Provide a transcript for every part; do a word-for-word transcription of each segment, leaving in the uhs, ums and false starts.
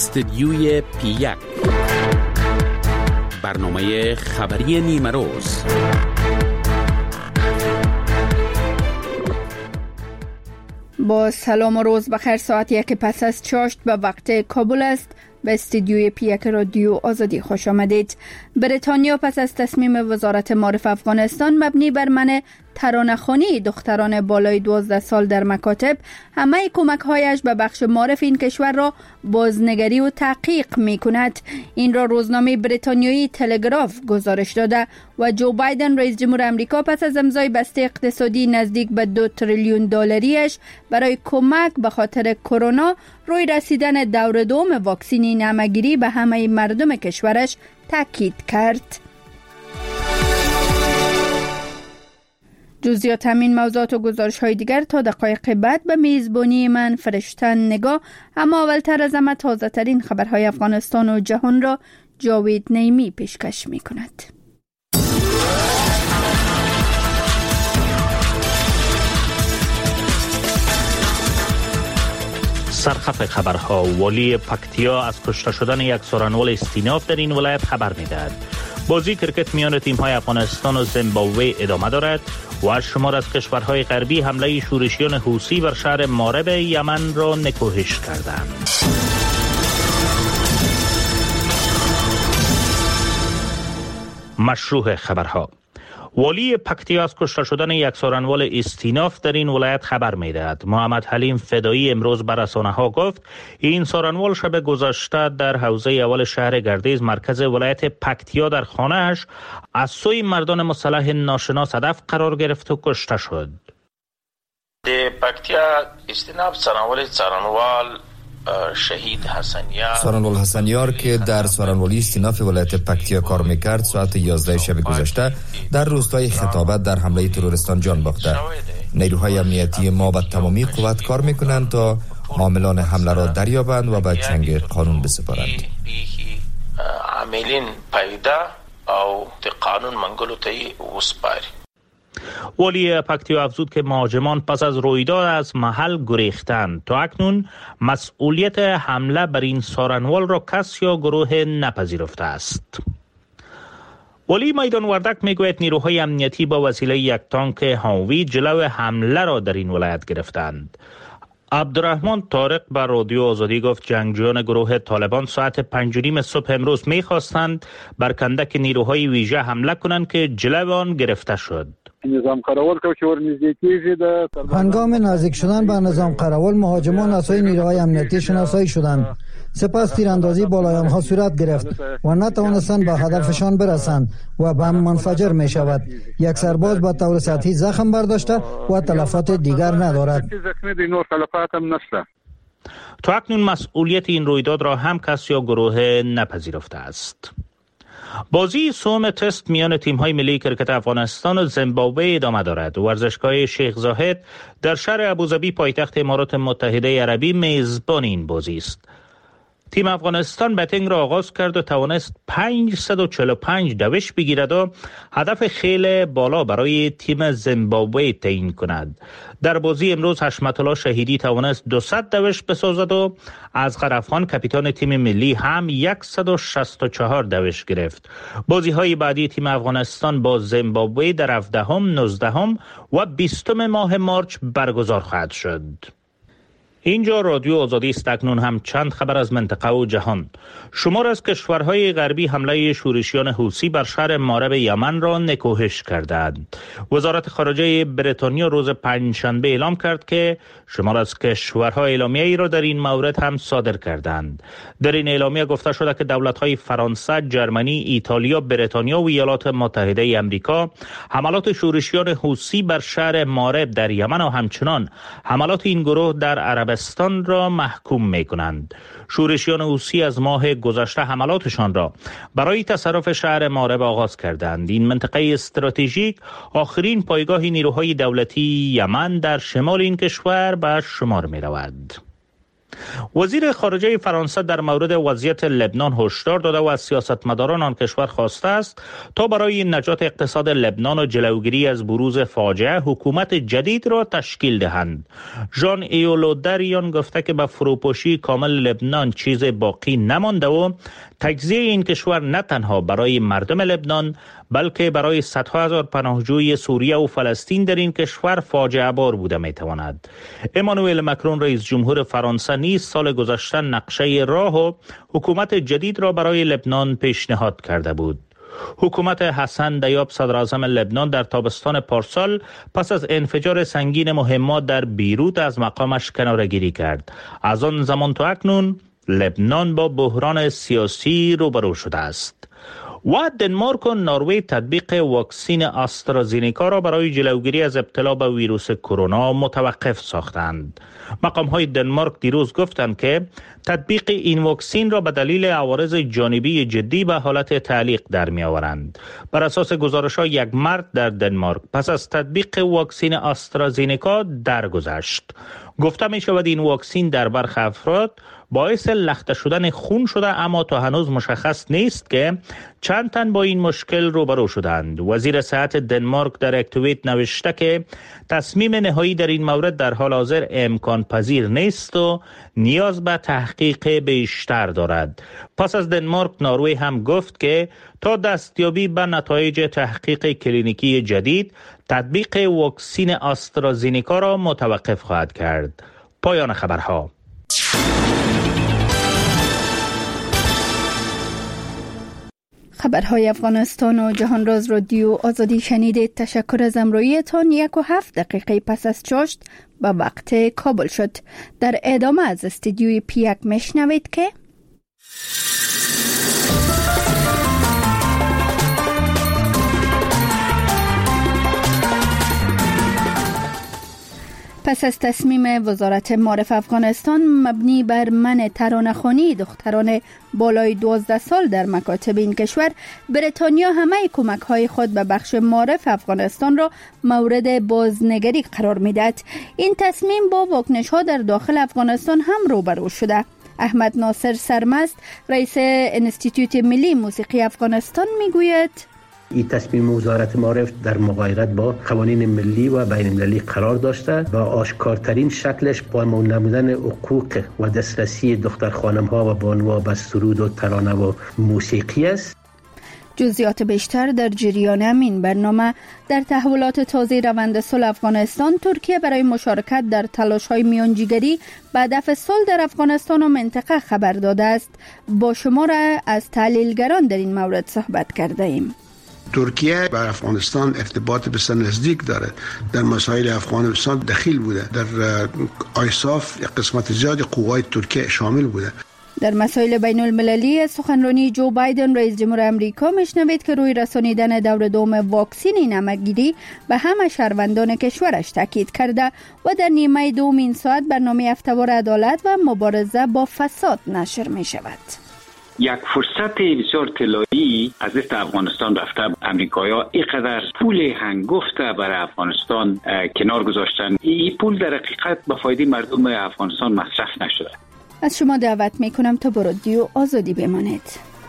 استدیوی پی یک، برنامه خبری نیمه روز. با سلام و روز بخیر. ساعت یک پس از چاشت به وقت کابل است. به استودیوی پی یک رادیو آزادی خوش آمدید. بریتانیا پس از تصمیم وزارت معارف افغانستان مبنی بر منع ترانه‌خوانی دختران بالای دوازده سال در مکاتب، همه کمک‌هایش به بخش معارف این کشور را بازنگری و تحقیق می‌کند. این را روزنامه بریتانیایی تلگراف گزارش داده و جو بایدن رئیس جمهور آمریکا پس از امضای بسته اقتصادی نزدیک به دو تریلیون دلاریش برای کمک به خاطر کرونا، روی رسیدن دور دوم واکسن همه‌گیری به همه مردم کشورش تاکید کرد. جزئیات همین موضوعات و گزارش های دیگر تا دقایق بعد به میزبانی من فرشتن نگاه. اما اولتر از همه تازه ترین خبرهای افغانستان و جهان را جاوید نیمی پیشکش می کند. سرخط خبرها: والی پکتیا از کشته شدن یک سارنوال استیناف در این ولایت خبر می‌دهد. بازی کرکت میان تیم‌های افغانستان و زیمبابوه ادامه دارد و شمار از کشورهای غربی حمله شورشیان حوثی بر شهر مارب یمن را نکوهش کردند. مشروع خبرها: والی پکتیا از کشته شدن یک سارنوال استیناف در این ولایت خبر می‌دهد. محمد حلیم فدایی امروز به رسانه‌ها گفت این سارنوال شب گذشته در حوزه اول شهر گردیز مرکز ولایت پکتیا در خانه‌اش از سوی مردان مسلح ناشناس هدف قرار گرفت و کشته شد. در پکتیا استیناف سارنوال سارنوال شهید حسنیار سارنوال حسنیار که در سارنوالی استیناف ولایت پکتیا کار میکرد ساعت یازده شب گذشته در روستای خطابت در حمله تروریستان جان باخته. نیروهای امنیتی ما به تمامی قوت کار میکنند تا عاملان حمله را دریابند و به چنگ قانون بسپارند. عاملین پیدا او قانون منگلو تی وسپاری. والی پکتیا افزود که مهاجمان پس از رویداد از محل گریختند. تا اکنون مسئولیت حمله بر این سارنوال را کس یا گروه نپذیرفته است. والی میدان وردک میگوید نیروهای امنیتی با وسیله یک تانک هاوی جلو حمله را در این ولایت گرفتند. عبدالرحمن طارق بر رادیو آزادی گفت جنگجویان گروه طالبان ساعت پنج و نیم صبح امروز میخواستند بر کندک نیروهای ویژه حمله کنند که جلو آن گرفته شد. هنگام نزدیک شدن به نظام قراول مهاجمان از سوی نیروهای امنیتی شناسایی شدند. سپس تیراندازی بالای آنها صورت گرفت و نتوانستند به هدفشان برسند و بم منفجر می شود. یک سرباز با طور سطحی زخم برداشته و تلفات دیگر ندارد. تا اکنون مسئولیت این رویداد را هم کس یا گروه نپذیرفته است. بازی سوم تست میان تیم‌های ملی کرکت افغانستان و زیمبابوه ادامه دارد. ورزشگاه شیخ زاهد در شهر ابوظبی پایتخت امارات متحده عربی میزبان این بازی است. تیم افغانستان بتینگ را آغاز کرد و توانست پانصد و چهل و پنج دوش بگیرد و هدف خیلی بالا برای تیم زیمبابوه تعیین کند. در بازی امروز حشمت الله شهیدی توانست دویست دوش بسازد و از غرفخان کاپیتان تیم ملی هم صد و شصت و چهار دوش گرفت. بازی های بعدی تیم افغانستان با زیمبابوه در هفدهم، نوزدهم و بیستم ماه مارچ برگزار خواهد شد. اینجا رادیو آزادی است. اکنون هم چند خبر از منطقه و جهان. شمار از کشورهای غربی حمله شورشیان حوثی بر شهر مارب یمن را نکوهش کردند. وزارت خارجه بریتانیا روز پنجشنبه اعلام کرد که شمار از کشورها اعلامیه ای را در این مورد هم صادر کردند. در این اعلامیه گفته شده که دولت‌های فرانسه، جرمنی، ایتالیا، بریتانیا و ایالات متحده آمریکا حملات شورشیان حوثی بر شهر مارب در یمن و همچنان حملات این گروه در عربستان را محکوم می کنند. شورشیان حوثی از ماه گذشته حملاتشان را برای تصرف شهر مارب آغاز کردند. این منطقه استراتژیک آخرین پایگاه نیروهای دولتی یمن در شمال این کشور به شمار می رود. وزیر خارجه فرانسه در مورد وضعیت لبنان هشدار داده و از سیاستمداران آن کشور خواسته است تا برای نجات اقتصاد لبنان و جلوگیری از بروز فاجعه حکومت جدید را تشکیل دهند. ژان ایو لو دریان گفته که به فروپاشی کامل لبنان چیز باقی نمانده و تجزیه این کشور نه تنها برای مردم لبنان بلکه برای صدها هزار پناهجوی سوریه و فلسطین در این کشور فاجعه بار بوده می تواند. امانوئل مکرون رئیس جمهور فرانسه نیز سال گذشته نقشه راه و حکومت جدید را برای لبنان پیشنهاد کرده بود. حکومت حسن دیاب صدراعظم لبنان در تابستان پارسال پس از انفجار سنگین مهمات در بیروت از مقامش کناره‌گیری کرد. از آن زمان تا اکنون لبنان با بحران سیاسی روبرو شده است. و دنمارک و نروژ تطبیق واکسن آسترازینیکا را برای جلوگیری از ابتلا به ویروس کرونا متوقف ساختند. مقام‌های دنمارک دیروز گفتند که تطبیق این واکسن را به دلیل عوارض جانبی جدی به حالت تعلیق در می‌آورند. بر اساس گزارش‌ها یک مرد در دنمارک پس از تطبیق واکسن آسترازینیکا درگذشت. گفته می شود این واکسن در برخی افراد باعث لخته شدن خون شده، اما تا هنوز مشخص نیست که چند تن با این مشکل روبرو شدند. وزیر صحت دنمارک در یک توییت نوشته که تصمیم نهایی در این مورد در حال حاضر امکان پذیر نیست و نیاز به تحقیق بیشتر دارد. پس از دنمارک نروژ هم گفت که تا دستیابی به نتایج تحقیق کلینیکی جدید تطبیق واکسن آسترازینیکا را متوقف خواهد کرد. پایان خبرها. خبرهای افغانستان و جهان راز رادیو آزادی شنیدید. تشکر از همراهیتان. یک و هفت دقیقه پس از چاشت به وقت کابل شد. در ادامه از استودیوی پیک میشنوید که پس از تصمیم وزارت معارف افغانستان مبنی بر منع ترانه‌خوانی دختران بالای دوازده سال در مکاتب این کشور، بریتانیا همه کمک‌های خود به بخش معارف افغانستان را مورد بازنگری قرار می‌دهد. این تصمیم با واکنش‌ها در داخل افغانستان هم روبرو شده. احمد ناصر سرمست، رئیس انستیتوت ملی موسیقی افغانستان میگوید این تصمیم وزارت معارف در مغایرت با قوانین ملی و بین المللی قرار داشته و آشکارترین شکلش پایمال نمودن حقوق و دسترسی دختر خانم ها و بانوها به سرود و ترانه و موسیقی است. جزئیات بیشتر در جریان همین برنامه. در تحولات تازه روند صلح افغانستان، ترکیه برای مشارکت در تلاش‌های میانجیگری به هدف صلح در افغانستان و منطقه خبر داده است. با شما را از تحلیلگران در این مورد صحبت کرده ایم. ترکیه با افغانستان ارتباط بسیار نزدیک دارد. در مسائل افغانستان دخیل بوده. در آیساف قسمت زیادی قوای ترکیه شامل بوده. در مسائل بین المللی سخنرانی جو بایدن رئیس جمهور امریکا میشنوید که روی رسانیدن دور دوم واکسن نمکگیری به همه شهروندان کشورش تاکید کرده و در نیمه دوم این ساعت برنامه هفته‌وار عدالت و مبارزه با فساد نشر می شود. یک فرصت بسیار طلایی از دست افغانستان رفته. امریکایی‌ها اینقدر پول هنگفته برای افغانستان کنار گذاشتن. این پول در حقیقت به فایده مردم افغانستان مصرف نشده. از شما دعوت میکنم تا با رادیو آزادی بمانید.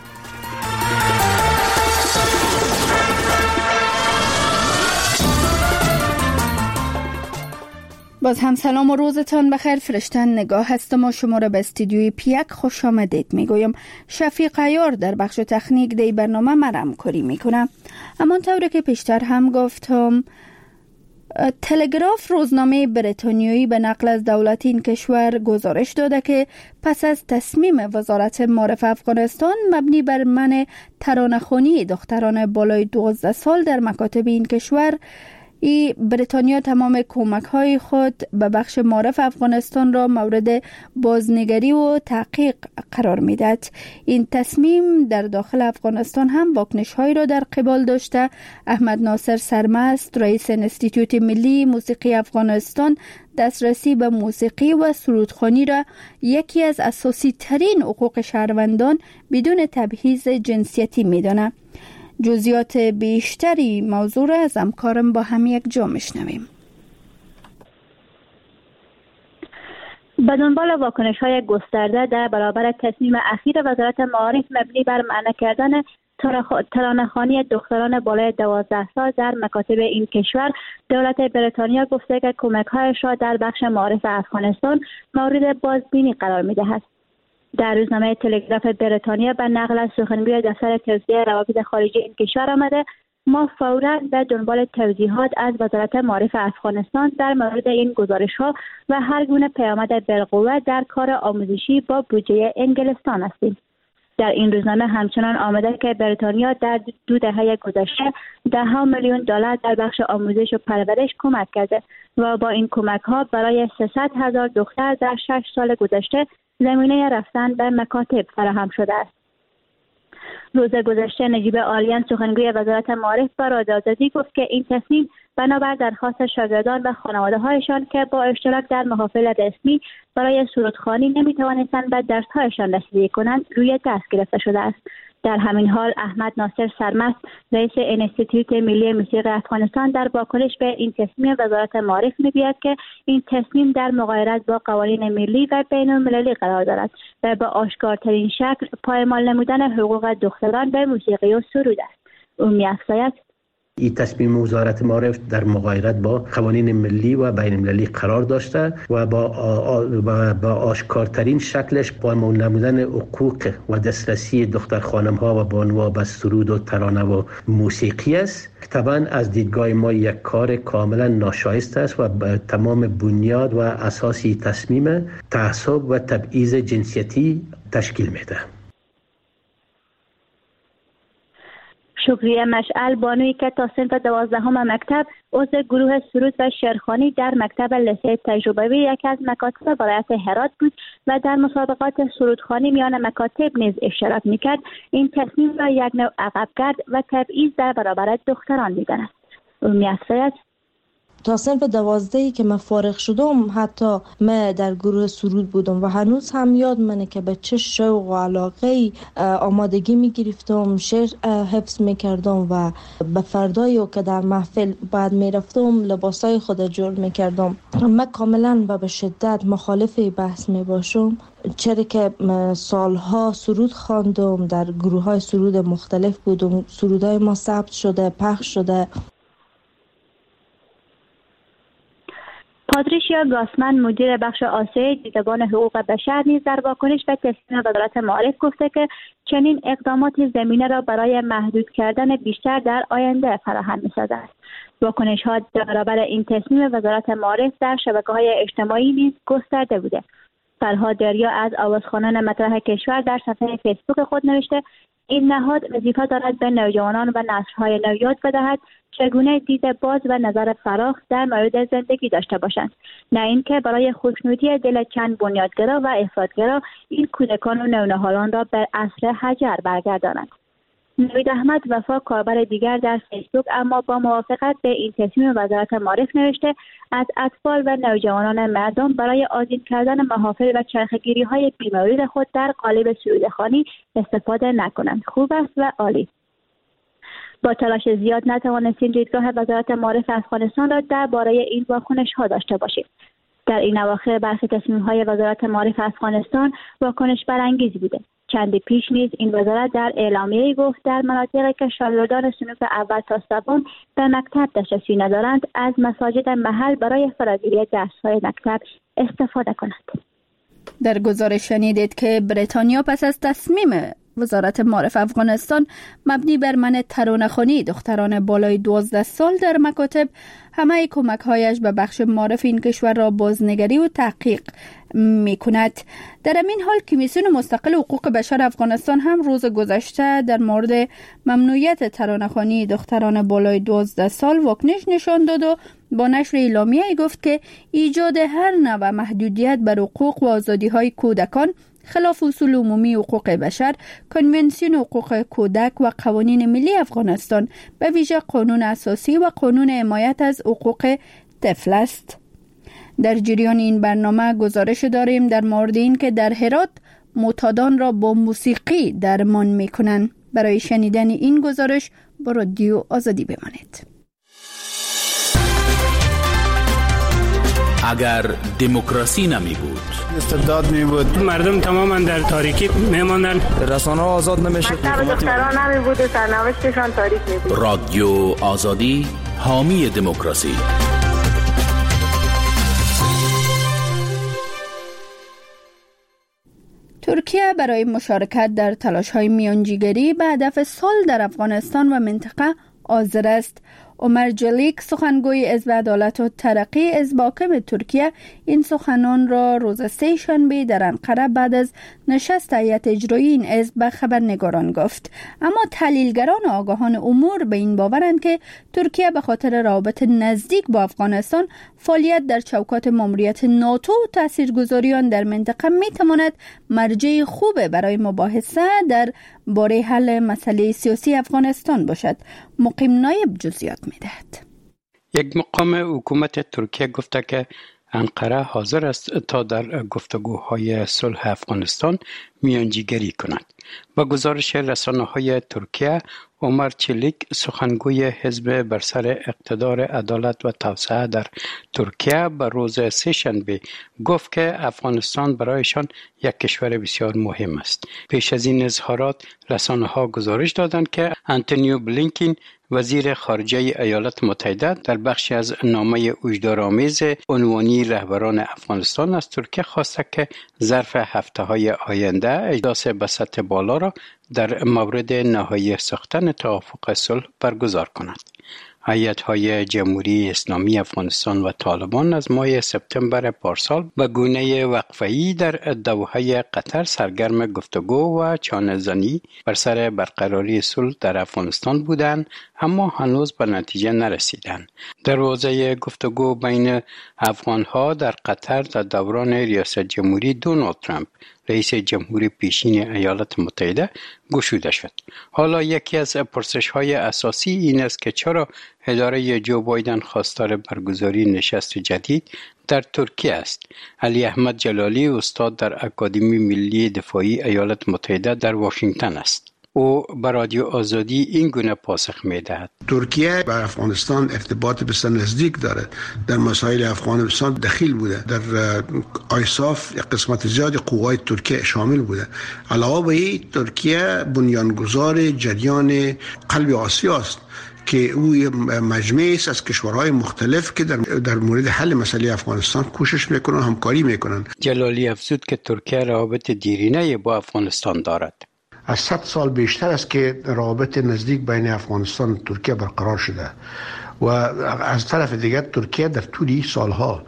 باز هم سلام و روزتان بخیر. فرشتن نگاه هستم و شما را به استودیوی پیک خوش آمدید میگویم. شفیق عیار در بخش تکنیک دی برنامه مرم کاری میکنم. اما طوری که پیشتر هم گفتم، تلگراف روزنامه بریتانیایی به نقل از دولت این کشور گزارش داده که پس از تصمیم وزارت معارف افغانستان مبنی بر منع ترانه‌خوانی دختران بالای دوازده سال در مکاتب این کشور، ای بریتانیا تمام کمک‌های خود به بخش معارف افغانستان را مورد بازنگری و تحقیق قرار می‌دهد. این تصمیم در داخل افغانستان هم واکنش‌هایی را در قبال داشته. احمد ناصر سرمست، رئیس انستیتوت ملی موسیقی افغانستان، دسترسی به موسیقی و سرودخوانی را یکی از اساسی ترین حقوق شهروندان بدون تبعیض جنسیتی می‌داند. جزئیات بیشتری موضوع را از همکارم با هم یک جا میشنویم. به دنبال واکنش‌های گسترده در برابر تصمیم اخیر وزارت معارف مبنی بر منع کردن ترانه‌خوانی دختران بالای دوازده سال در مکاتب این کشور، دولت بریتانیا گفته که کمک‌هایش را در بخش معارف افغانستان مورد بازبینی قرار می‌دهد. در روزنامه تلگراف بریتانیا به نقل از سخنگوی دفتر توزیع روابط خارجی این کشور آمده: ما فوراً به دنبال توضیحات از وزارت معارف افغانستان در مورد این گزارش‌ها و هر گونه پیامد بالقوه در کار آموزشی با بودجه انگلستان هستیم. در این روزنامه همچنان آمده که بریتانیا در دو دهه گذشته ده میلیون دلار در بخش آموزش و پرورش کمک کرده و با این کمک‌ها برای سیصد هزار دختر در شش سال گذشته زمینه رفتن به مکاتب فراهم شده است. روز گذشته نجیب آلیان سخنگوی وزارت معارف به رادیو آزادی گفت که این تصمیم بنابر درخواست شاگردان و خانواده‌هایشان که با اشتراک در محافل رسمی برای سرودخوانی نمی‌توانستند به درس‌هایشان رسیدگی کنند روی دست گرفته شده است. در همین حال احمد ناصر سرمست رئیس انستیتوت ملی موسیقی افغانستان در واکنش به این تصمیم وزارت معارف می‌گوید که این تصمیم در مغایرت با قوانین ملی و بین‌المللی قرار دارد و به آشکارترین شکل پایمال نمودن حقوق دختران به موسیقی و سرود است. او می‌افزاید این تصمیم وزارت معارف در مغایرت با قوانین ملی و بین المللی قرار داشته و با و با آشکارترین شکلش پایمال نمودن حقوق و دسترسی دختر خانم ها و بانوها به سرود و ترانه و موسیقی است. طبعا از دیدگاه ما یک کار کاملا ناشایست است و تمام بنیاد و اساسی تصمیم تعصب و تبعیض جنسیتی تشکیل میده. شکریه مشعل بانوی که تا صنف دوازدهم مکتب عضو گروه سرود و شعرخوانی در مکتب لیسه تجربوی یکی از مکاتب ولایت هرات بود و در مسابقات سرودخوانی میان مکاتب نیز اشتراک میکرد، این تصمیم را یک نوع عقبگرد و تبعیض در برابر دختران میداند. او می‌افزاید تا صنف دوازدهی که من فارغ شدم حتی من در گروه سرود بودم و هنوز هم یاد منه که به چه شوق و علاقه آمادگی می گرفتم، شعر حفظ می کردم و به فردایی که در محفل بعد می رفتم لباسای خود جور می کردم. من کاملا و به شدت مخالف بحث می باشم، چرا که سالها سرود خواندم، در گروه های سرود مختلف بودم، سرودهای ما ثبت شده، پخش شده. پاتریشیا گاسمن مدیر بخش آسیای دیدگان حقوق بشر نیز در واکنش به تصمیم وزارت معارف گفته که چنین اقدامات زمینه را برای محدود کردن بیشتر در آینده فراهم می‌سازد. واکنش‌ها در برابر این تصمیم وزارت معارف در شبکه‌های اجتماعی نیز گسترده بوده. فرهاد دریا از آوازخوانان مطرح کشور در صفحه فیسبوک خود نوشته: این نهاد وظیفه دارد به نوجوانان و نسل‌های نو یاد بدهد چگونه دید باز و نظر فراخ در مورد زندگی داشته باشند، نه اینکه برای خوشنودی دل چند بنیادگرا و افراطگرا این کودکان و نونهالان را به عصر حجر برگردانند. نوید احمد وفا کاربر دیگر در فیسبوک اما با موافقت به این تصمیم وزارت معارف نوشته: از اطفال و نوجوانان مردم برای آذین کردن محافل و چرخگیری های بیمورد خود در قالب سرودخوانی استفاده نکنند. خوب است و عالی. با تلاش زیاد نتوانستیم دیدگاه وزارت معارف افغانستان را درباره این واکنش ها داشته باشیم. در این اواخر برخی تصمیم های وزارت معارف افغانستان واکنش برانگیز بوده. چندی پیش نیز این وزارت در اعلامیه گفت در مناطقی که شاگردان صنف اول تا سوم به مکتب دسترسی ندارند از مساجد محل برای فراگیری درس‌های مکتب استفاده کنند. در گزارش شنیدید که بریتانیا پس از تصمیم وزارت معارف افغانستان مبنی بر منع ترانه‌خوانی دختران بالای دوازده سال در مکاتب همه کمک‌هایش به بخش معارف این کشور را بازنگری و تحقیق می‌کند. در این حال کمیسیون مستقل حقوق بشر افغانستان هم روز گذشته در مورد ممنوعیت ترانه‌خوانی دختران بالای دوازده سال واکنش نشان داد و با نشر اعلامیه گفت که ایجاد هر نوع محدودیت بر حقوق و آزادی‌های کودکان خلاف اصول عمومی حقوق بشر، کنونسیون حقوق کودک و قوانین ملی افغانستان، به ویژه قانون اساسی و قانون حمایت از حقوق طفل است. در جریان این برنامه گزارش داریم در مورد این که در هرات معتادان را با موسیقی درمان می‌کنند. برای شنیدن این گزارش با رادیو آزادی بمانید. اگر دموکراسی نمی بود، استبداد می بود، مردم تماما در تاریکی می ماندن، رسانه ها آزاد نمی شد، مکتب دختران نمی بود و سرنوشتشان تاریک می بود. رادیو آزادی، حامی دموکراسی. ترکیه برای مشارکت در تلاش‌های میانجیگری به هدف صلح در افغانستان و منطقه حاضر است. عمر جلیک، سخنگوی حزب عدالت و ترقی حزب حاکم ترکیه، این سخنان را روز سه شنبه در انقره بعد از نشست هیئت اجرایی این حزب به خبرنگاران گفت. اما تحلیلگران و آگاهان امور به این باورند که ترکیه به خاطر روابط نزدیک با افغانستان، فعالیت در چوکات ماموریت ناتو و تاثیرگذاری آن در منطقه میتواند مرجع خوب برای مباحثه در باره حل مسئله سیاسی افغانستان باشد. مقیم نایب جزئیات میدهد. یک مقام حکومت ترکیه گفته که انقره حاضر است تا در گفتگوهای صلح افغانستان میانجیگری کند. با گزارش رسانه‌های ترکیه، عمر چلیک، سخنگوی حزب بر سر اقتدار عدالت و توسعه در ترکیه، به روز سه شنبه گفت که افغانستان برایشان یک کشور بسیار مهم است. پیش از این اظهارات، رسانه‌ها گزارش دادند که آنتونیو بلینکن، وزیر خارجه ایالات متحده، در بخشی از نامه هشدارآمیز عنوانی رهبران افغانستان از ترکیه خواسته که ظرف هفته‌های آینده اجلاس به سطح بالا را در مورد نهایی ساختن توافق صلح برگزار کند. هیئت‌های جمهوری اسلامی افغانستان و طالبان از ماه سپتامبر پارسال به گونه وقفه‌ای در دوحه قطر سرگرم گفتگو و چانه‌زنی بر سر برقراری صلح در افغانستان بودند، اما هنوز به نتیجه نرسیدند. دروازه گفتگو بین افغان‌ها در قطر در دوران ریاست جمهوری دونالد ترامپ، رئیس جمهور پیشین ایالات متحده، گشوده شد. حالا یکی از پرسش‌های اساسی این است که چرا اداره جو بایدن خواستار برگزاری نشست جدید در ترکیه است. علی احمد جلالی، استاد در اکادمی ملی دفاعی ایالات متحده در واشنگتن است. او به رادیو آزادی این گونه پاسخ می‌دهد: ترکیه با افغانستان ارتباط بسیار نزدیک دارد. در مسائل افغانستان دخیل بوده. در آیساف یک قسمت زیادی قوای ترکیه شامل بوده. علاوه بر این، ترکیه بنیانگذار جریان قلب آسیا است که او مجموعه است از کشورهای مختلف که در در مورد حل مسئله افغانستان کوشش میکنن، همکاری میکنن. جلالی افزود که ترکیه روابط دیرینه با افغانستان دارد. از صد سال بیشتر است که روابط نزدیک بین افغانستان و ترکیه برقرار شده و از طرف دیگر ترکیه در طول سالها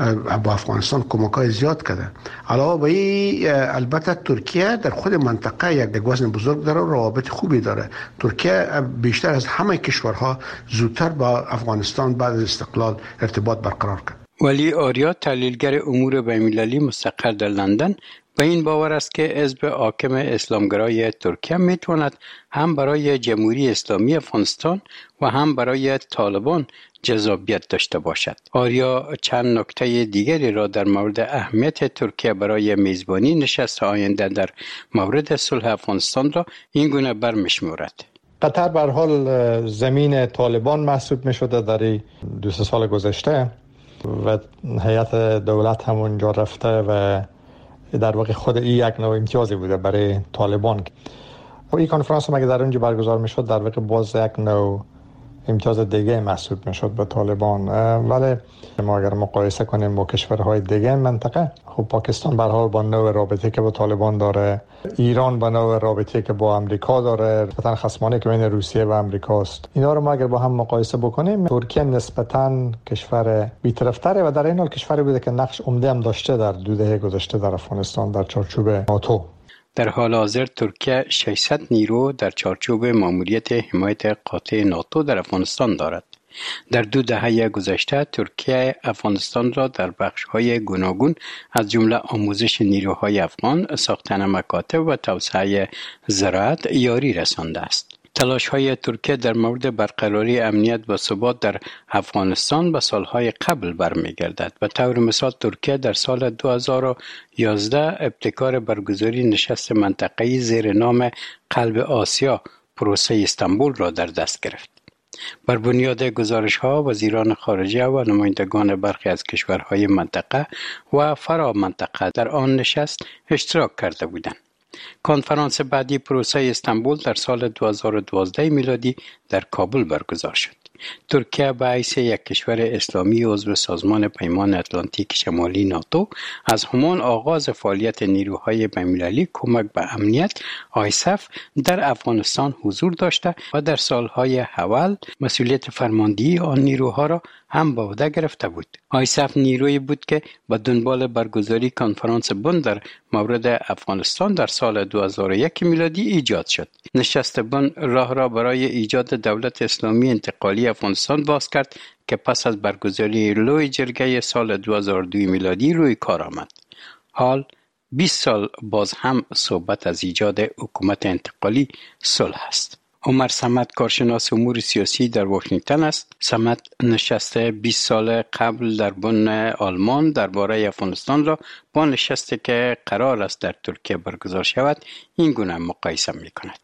با افغانستان کمک‌های زیاد کرده. علاوه بر این، البته ترکیه در خود منطقه یک وزن بزرگ داره و روابط خوبی داره. ترکیه بیشتر از همه کشورها زودتر با افغانستان بعد از استقلال ارتباط برقرار کرد. ولی آریا، تحلیلگر امور بین‌المللی مستقر در لندن، به این باور است که حزب حاکم اسلامگرای ترکیه میتواند هم برای جمهوری اسلامی افغانستان و هم برای طالبان جذابیت داشته باشد. آریا چند نکته دیگری را در مورد اهمیت ترکیه برای میزبانی نشست آینده در مورد صلح افغانستان را این گونه برمی‌شمارد. قطر به هر حال زمین طالبان محسوب می شده در دو سه سال گذشته و هیئت دولت هم اونجا رفته و در واقع خود این یک نوع امتیازی بوده برای طالبان. این کنفرانس هم اگه در اونجا برگزار می شد، در واقع باز یک نوع امتیاز دیگه محسوب می شد به طالبان. ولی ما اگر مقایسه کنیم با کشورهای دیگه منطقه، خب پاکستان به هر حال با نوع رابطه که با طالبان داره، ایران با نوع رابطه که با امریکا داره، نسبتاً خصمانه که بین روسیه و امریکا است، اینا رو ما اگر با هم مقایسه بکنیم، ترکیه نسبتاً کشور بی‌طرف‌تره و در این حال کشوری بوده که نقش عمده هم داشته در دو دهه گذشته در افغانستان در چارچوب ناتو. در حال حاضر ترکیه ششصد نیرو در چارچوب ماموریت حمایت قاطع ناتو در افغانستان دارد. در دو دهه گذشته ترکیه افغانستان را در بخش‌های گوناگون از جمله آموزش نیروهای افغان، ساختن مکاتب و توسعه زراعت یاری رسانده است. تلاش‌های ترکیه در مورد برقراری امنیت و ثبات در افغانستان به سالهای قبل برمیگردد. به طور مثال ترکیه در سال دو هزار و یازده ابتکار برگزاری نشست منطقه‌ای زیر نام قلب آسیا پروسه استانبول را در دست گرفت. بر بنیاد گزارش ها وزیران خارجه و نمایندگان برخی از کشورهای منطقه و فرا منطقه در آن نشست اشتراک کرده بودند. کنفرانس بعدی پروسه استانبول در سال دو هزار و دوازده میلادی در کابل برگزار شد. ترکیه به حیث یک کشور اسلامی عضو سازمان پیمان اتلانتیک شمالی ناتو از همان آغاز فعالیت نیروهای بین‌المللی کمک به امنیت آیسف در افغانستان حضور داشته و در سالهای اول مسئولیت فرماندهی آن نیروها را هم به عهده گرفته بود. آیسف نیرویی بود که به دنبال برگزاری کنفرانس بن در مورد افغانستان در سال دو هزار و یک میلادی ایجاد شد. نشست بن راه را برای ایجاد دولت اسلامی انتقالی افغانستان باز کرد که پس از برگزاری لوی جرگه سال دو هزار و دو میلادی روی کار آمد. حال بیست سال باز هم صحبت از ایجاد حکومت انتقالی صلح است. عمر صمد کارشناس امور سیاسی در واشنگتن است. صمد نشست بیست سال قبل در بن آلمان درباره افغانستان را با نشستی که قرار است در ترکیه برگزار شود این گونه مقایسه می کند.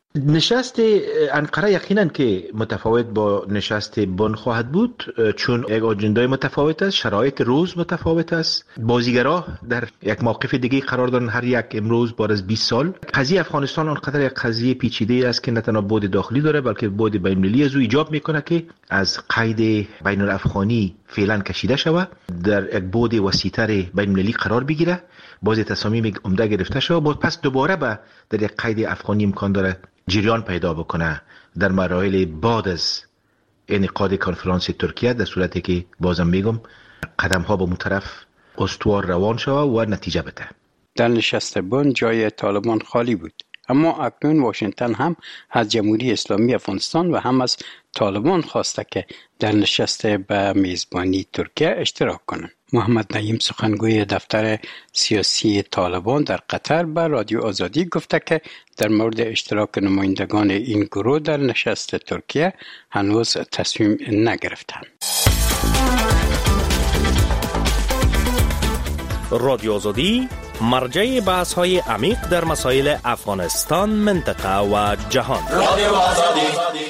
نشست انقره یقینا که متفاوت با نشست بن خواهد بود، چون یک آجندای متفاوت است، شرایط روز متفاوت است، بازیگرا در یک موقف دیگه قرار دارن هر یک امروز بعد از بیست سال. قضیه افغانستان آنقدر یک قضیه پیچیده است که نه تنها بعد داخلی داره بلکه بعد بین‌المللی از او ایجاب میکنه که از قید بین الافغانی فعلا کشیده شود، در یک بعد وسیع‌تر بین‌المللی قرار بگیره، باز تصامیم عمده گرفته شود، بعد پس دوباره به در یک قید افغانی امکان داره جریان پیدا بکنه در مراحل بعد از انعقاد کنفرانس ترکیه، در صورتی که بازم میگم قدم ها به اون طرف استوار روان شود و نتیجه بده. در نشست بن جای طالبان خالی بود، اما اکنون واشنگتن هم از جمهوری اسلامی افغانستان و هم از طالبان خواسته که در نشست به میزبانی ترکیه اشتراک کنند. محمد نعیم سخنگوی دفتر سیاسی طالبان در قطر به رادیو آزادی گفته که در مورد اشتراک نمایندگان این گروه در نشست ترکیه هنوز تصمیم نگرفتند. رادیو آزادی مرجع بحث های عمیق در مسائل افغانستان، منطقه و جهان. رادیو آزادی.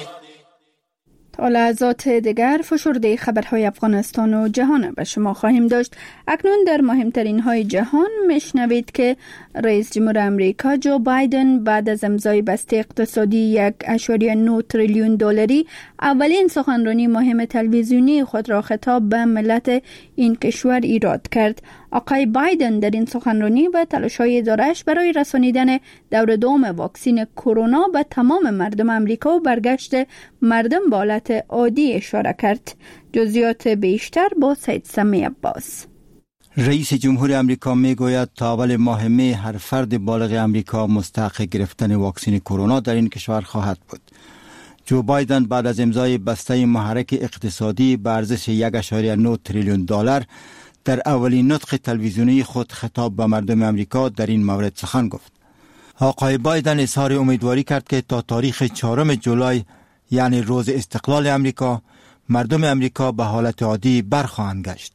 تا لحظات دیگر فشرده خبرهای افغانستان و جهان به شما خواهیم داشت. اکنون در مهمترین های جهان میشنوید که رئیس جمهور امریکا جو بایدن بعد از امضای بسته اقتصادی یک و نه تریلیون دلاری اولین سخنرانی مهم تلویزیونی خود را خطاب به ملت این کشور ایراد کرد. آقای بایدن در این سخنرانی به تلاش‌های اداره‌اش برای رسانیدن دور دوم واکسن کرونا به تمام مردم امریکا و برگشت مردم به حالت عادی اشاره کرد. جزئیات بیشتر با سید سمی عباس. رئیس جمهور امریکا میگوید تا اول ماه می هر فرد بالغ امریکا مستحق گرفتن واکسن کرونا در این کشور خواهد بود. جو بایدن بعد از امضای بسته محرک اقتصادی به ارزش یک و نه تریلیون دلار در اولین نطق تلویزیونی خود خطاب به مردم امریکا در این مورد سخن گفت. آقای بایدن اظهار امیدواری کرد که تا تاریخ چهارم جولای یعنی روز استقلال امریکا مردم امریکا به حالت عادی برخواهند گشت.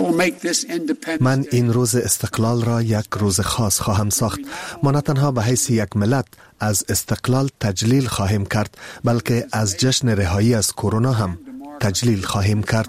من این روز استقلال را یک روز خاص خواهم ساخت. ما نه تنها به حیث یک ملت از استقلال تجلیل خواهیم کرد بلکه از جشن رهایی از کرونا هم تجلیل خواهیم کرد.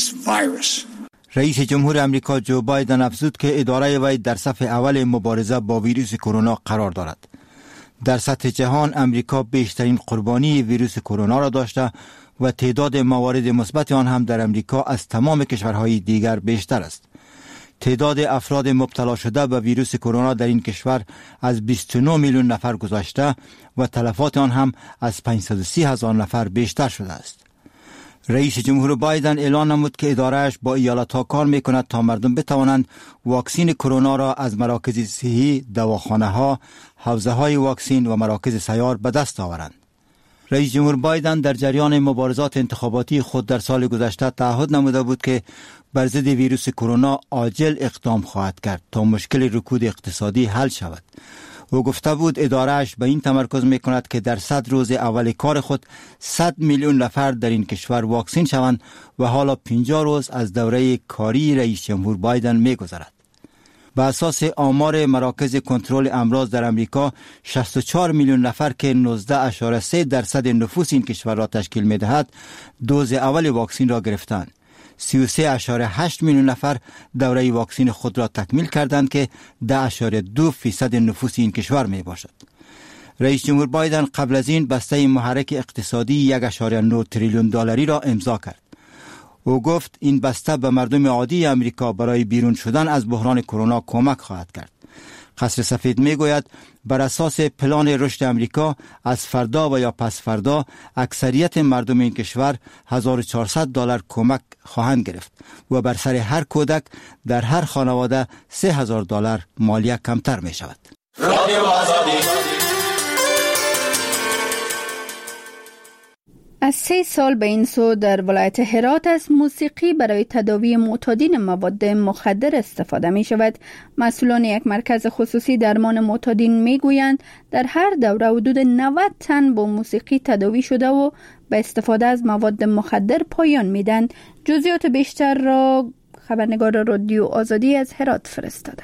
رئیس جمهور امریکا جو بایدن افزود که اداره وی در صف اول مبارزه با ویروس کرونا قرار دارد. در سطح جهان امریکا بیشترین قربانی ویروس کرونا را داشته و تعداد موارد مثبت آن هم در امریکا از تمام کشورهای دیگر بیشتر است. تعداد افراد مبتلا شده به ویروس کرونا در این کشور از بیست و نه میلیون نفر گذشته و تلفات آن هم از پانصد و سی هزار نفر بیشتر شده است. رئیس جمهور بایدن اعلان نمود که ادارهش با ایالت‌ها کار می‌کند تا مردم بتوانند واکسن کرونا را از مراکز صحی، دواخانه‌ها، حوزه‌های واکسن و مراکز سیار به دست آورند. رئیس جمهور بایدن در جریان مبارزات انتخاباتی خود در سال گذشته تعهد نموده بود که بر ضد ویروس کرونا عاجل اقدام خواهد کرد تا مشکل رکود اقتصادی حل شود. او گفته بود ادارهش به این تمرکز میکند که در صد روز اول کار خود صد میلیون نفر در این کشور واکسن شوند و حالا پنجاه روز از دوره کاری رئیس جمهور بایدن میگذرد. به اساس آمار مراکز کنترل امراض در امریکا، شصت و چهار میلیون نفر که نوزده اشاره سه درصد نفوس این کشور را تشکیل می‌دهد، دوز اول واکسن را گرفتند. سی و سه اشاره هشت میلیون نفر دوره واکسن خود را تکمیل کردند که ده اشاره دو فیصد نفوس این کشور می باشد. رئیس جمهور بایدن قبل از این بسته محرک اقتصادی یک اشاره نه تریلیون دلاری را امضا کرد. او گفت این بسته به مردم عادی امریکا برای بیرون شدن از بحران کرونا کمک خواهد کرد. قصر سفید می گوید بر اساس پلان رشد امریکا از فردا و یا پس فردا اکثریت مردم این کشور هزار و چهارصد دلار کمک خواهند گرفت و بر سر هر کودک در هر خانواده سه هزار دلار مالیه کمتر می شود. از سه سال به این سو در ولایت هرات از موسیقی برای تداوی معتادین مواد مخدر استفاده می شود. مسئولان یک مرکز خصوصی درمان معتادین می گویند در هر دوره حدود نود تن با موسیقی تداوی شده و به استفاده از مواد مخدر پایان می دهند. جزئیات بیشتر را خبرنگار رادیو آزادی از هرات فرستاده.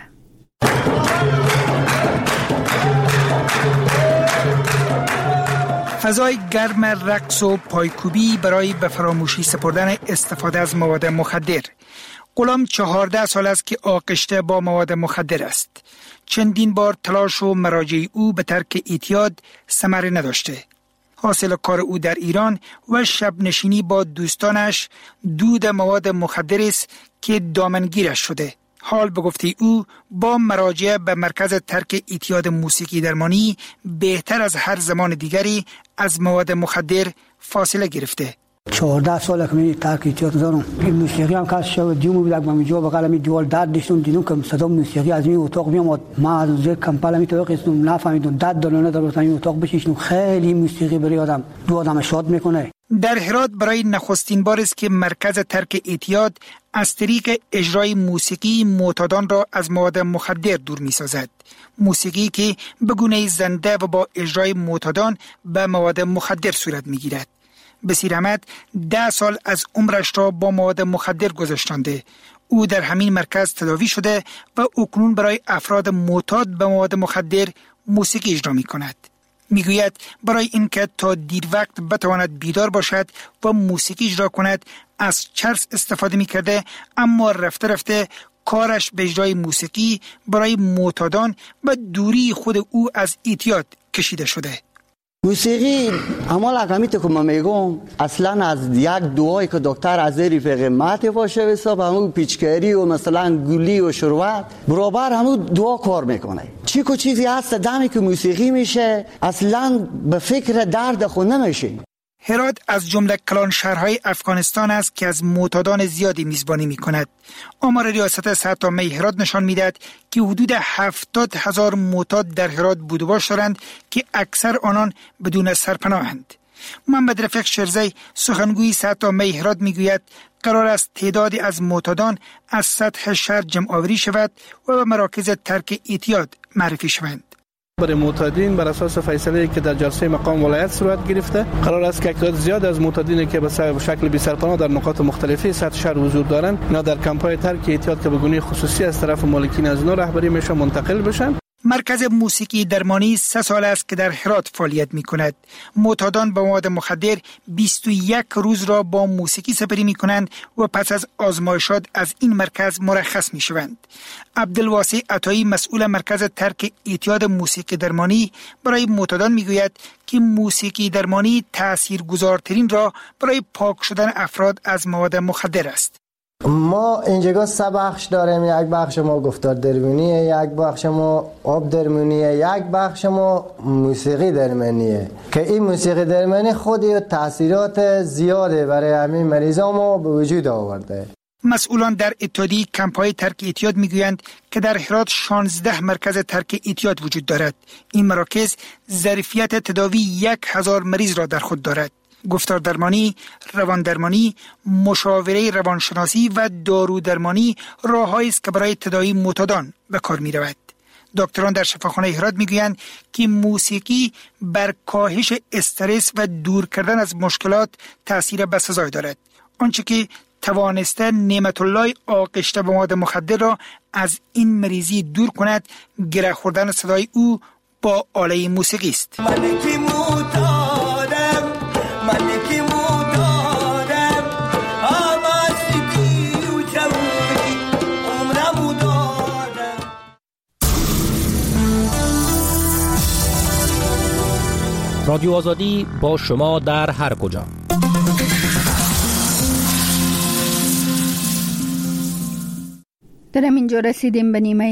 فضای گرم رقص و پایکوبی برای به فراموشی سپردن استفاده از مواد مخدر. غلام چهارده سال است که آغشته با مواد مخدر است. چندین بار تلاش و مراجع او به ترک اعتیاد ثمر نداشته. حاصل کار او در ایران و شب نشینی با دوستانش دود مواد مخدر است که دامنگیرش شده. حال به گفته او با مراجعه به مرکز ترک اعتیاد موسیقی درمانی بهتر از هر زمان دیگری از مواد مخدر فاصله گرفته. چهارده سال که من ترک اعتیاد دارم. این موسیقی هم کاش شو دیوم بود من جو بغل می دیوال داد داشتم دیدم که صدا موسیقی از این اتاق میاد. ما از زیر کمپالا می تو قسم نفهمیدم داد دلونه در این اتاق بشینم. خیلی موسیقی برای آدم دو آدم شاد میکنه. در هرات برای نخستین بار است که مرکز ترک اعتیاد از طریق اجرای موسیقی معتادان را از مواد مخدر دور می سازد. موسیقی که به گونه زنده و با اجرای معتادان به مواد مخدر صورت می گیرد. بصیر احمد ده سال از عمرش را با مواد مخدر گذاشتنده. او در همین مرکز تداوی شده و اکنون برای افراد معتاد به مواد مخدر موسیقی اجرا می کند. میگوید برای اینکه تا دیر وقت بتواند بیدار باشد و موسیقی اجرا کند از چرس استفاده میکرده، اما رفته رفته کارش به اجرای موسیقی برای معتادان و دوری خود او از اعتیاد کشیده شده. موسیقی اما لکمیت که من میگم اصلا از یک دعایی که دکتر از رفیق مات باشه حساب همون پیچکاری و مثلا گلی و شروعات برابر همون دعا کار میکنه. چی کو چیزی هست دمی که موسیقی میشه اصلا به فکر درد خود نمیشه. هرات از جمله کلان شهرهای افغانستان است که از معتادان زیادی میزبانی میکند. آمار ریاست صحت عامه هرات نشان میدهد که حدود هفتاد هزار معتاد در هرات بود و باش دارند که اکثر آنان بدون سرپناهند. محمد رفیق شرزی سخنگوی صحت عامه هرات میگوید قرار است تعدادی از معتادان از سطح شهر جمع آوری شود و به مراکز ترک اعتیاد معرفی شوند. برای معتادین بر اساس فیصله که در جلسه مقام ولایت صورت گرفته قرار است که تعداد زیاد از معتادینی که به شکل بی سرپناه در نقاط مختلفی سطح شهر حضور دارند اینا در کمپای ترک اعتیاد که به گونه خصوصی از طرف مالکین از اینا رهبری میشه منتقل بشن. مرکز موسیقی درمانی سه سال است که در هرات فعالیت می کند. معتادان با مواد مخدر بیست و یک روز را با موسیقی سپری می کنند و پس از آزمایشات از این مرکز مرخص می شوند. عبدالواسع عطایی مسئول مرکز ترک اعتیاد موسیقی درمانی برای معتادان می گوید که موسیقی درمانی تاثیرگذارترین را برای پاک شدن افراد از مواد مخدر است. ما اینجا سه بخش داریم. یک بخش ما گفتار درمانیه، یک بخش ما آب درمانیه، یک بخش ما موسیقی درمانیه که این موسیقی درمانی خودی تاثیرات زیاده برای همین مریضا ما به وجود آورده. مسئولان در اتحادیه کمپ‌های ترک اعتیاد میگویند که در هرات شانزده مرکز ترک اعتیاد وجود دارد. این مراکز ظرفیت تداوی یک هزار مریض را در خود دارد. گفتار درمانی، روان درمانی، مشاوره روانشناسی و دارو درمانی راه‌هایی است که برای تداوی معتادان به کار می‌رود. دکتران در شفاخانه هرات میگویند که موسیقی بر کاهش استرس و دور کردن از مشکلات تأثیر بسزای دارد. آنچه که توانسته نعمت الله آغشته به مواد مخدر را از این مریضی دور کند. گره خوردن صدای او با آله موسیقی است. رادیو آزادی با شما در هر کجا. در اینجا رسیدیم به نیمه